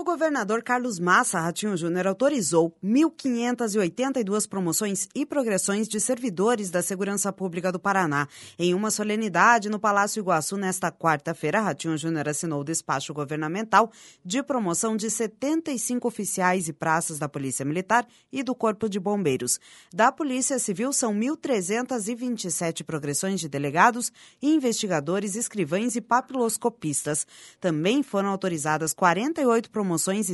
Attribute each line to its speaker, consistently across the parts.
Speaker 1: governador Carlos Massa Ratinho Júnior autorizou 1.582 promoções e progressões de servidores da Segurança Pública do Paraná. Em uma solenidade no Palácio Iguaçu, nesta quarta-feira, Ratinho Júnior assinou o despacho governamental de promoção de 75 oficiais e praças da Polícia Militar e do Corpo de Bombeiros. Da Polícia Civil, são 1.327 progressões de delegados, investigadores, escrivães e papiloscopistas. Também foram autorizadas 48 promoções e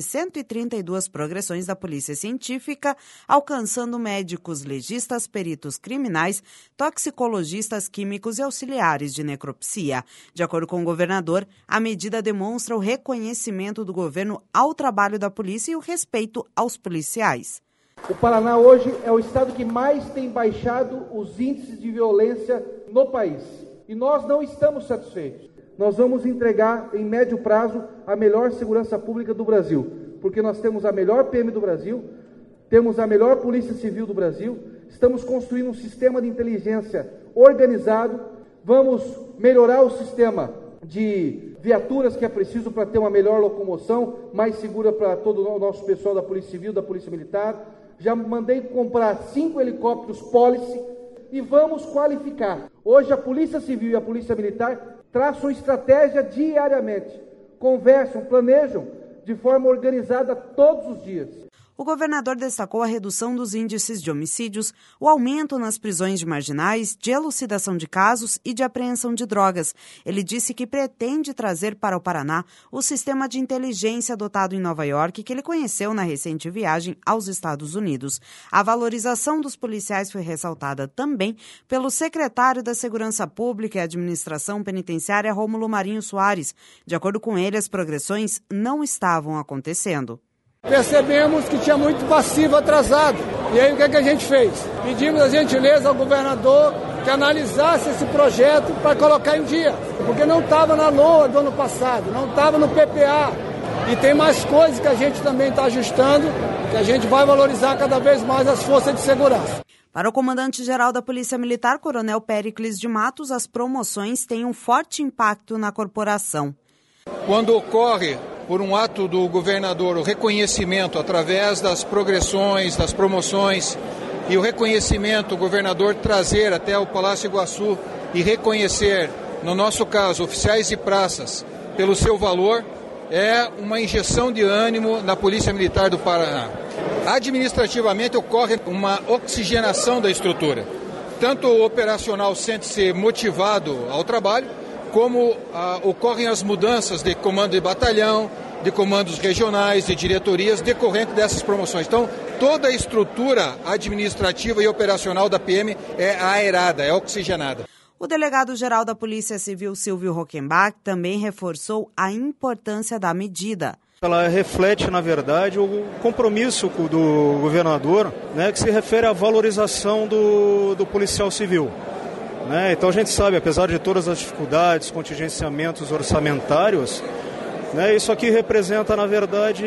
Speaker 1: 132 progressões da Polícia Científica, alcançando médicos legistas, peritos criminais, toxicologistas químicos e auxiliares de necropsia. De acordo com o governador, a medida demonstra o reconhecimento do governo ao trabalho da polícia e o respeito aos policiais.
Speaker 2: O Paraná hoje é o estado que mais tem baixado os índices de violência no país. E nós não estamos satisfeitos. Nós vamos entregar, em médio prazo, a melhor segurança pública do Brasil, porque nós temos a melhor PM do Brasil, temos a melhor Polícia Civil do Brasil, estamos construindo um sistema de inteligência organizado, vamos melhorar o sistema de viaturas que é preciso para ter uma melhor locomoção, mais segura para todo o nosso pessoal da Polícia Civil, da Polícia Militar. Já mandei comprar 5 helicópteros Policy e vamos qualificar. Hoje a Polícia Civil e a Polícia Militar traçam estratégia diariamente, conversam, planejam de forma organizada todos os dias.
Speaker 1: O governador destacou a redução dos índices de homicídios, o aumento nas prisões de marginais, de elucidação de casos e de apreensão de drogas. Ele disse que pretende trazer para o Paraná o sistema de inteligência adotado em Nova York, que ele conheceu na recente viagem aos Estados Unidos. A valorização dos policiais foi ressaltada também pelo secretário da Segurança Pública e Administração Penitenciária, Rômulo Marinho Soares. De acordo com ele, as progressões não estavam acontecendo.
Speaker 3: Percebemos que tinha muito passivo atrasado. E aí o que a gente fez? Pedimos a gentileza ao governador que analisasse esse projeto para colocar em dia. Porque não estava na LOA do ano passado, não estava no PPA. E tem mais coisas que a gente também está ajustando, que a gente vai valorizar cada vez mais as forças de segurança.
Speaker 1: Para o comandante-geral da Polícia Militar, Coronel Péricles de Matos, as promoções têm um forte impacto na corporação.
Speaker 4: Quando ocorre, por um ato do governador, o reconhecimento através das progressões, das promoções e o reconhecimento, o governador trazer até o Palácio Iguaçu e reconhecer, no nosso caso, oficiais e praças, pelo seu valor, é uma injeção de ânimo na Polícia Militar do Paraná. Administrativamente ocorre uma oxigenação da estrutura. Tanto o operacional sente-se motivado ao trabalho, como ocorrem as mudanças de comando de batalhão, de comandos regionais, de diretorias, decorrente dessas promoções. Então, toda a estrutura administrativa e operacional da PM é aerada, é oxigenada.
Speaker 1: O delegado-geral da Polícia Civil, Silvio Rockenbach, também reforçou a importância da medida.
Speaker 5: Ela reflete, na verdade, o compromisso do governador, que se refere à valorização do policial civil. Então a gente sabe, apesar de todas as dificuldades, contingenciamentos orçamentários, isso aqui representa, na verdade,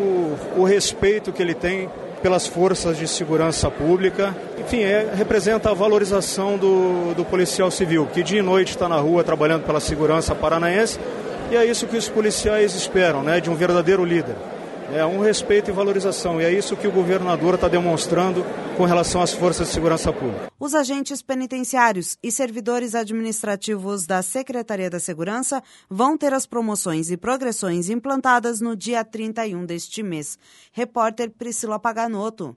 Speaker 5: o respeito que ele tem pelas forças de segurança pública. Enfim, representa a valorização do policial civil, que dia e noite está na rua trabalhando pela segurança paranaense, e é isso que os policiais esperam, de um verdadeiro líder. É um respeito e valorização, e é isso que o governador está demonstrando com relação às forças de segurança pública.
Speaker 1: Os agentes penitenciários e servidores administrativos da Secretaria da Segurança vão ter as promoções e progressões implantadas no dia 31 deste mês. Repórter Priscila Paganotto.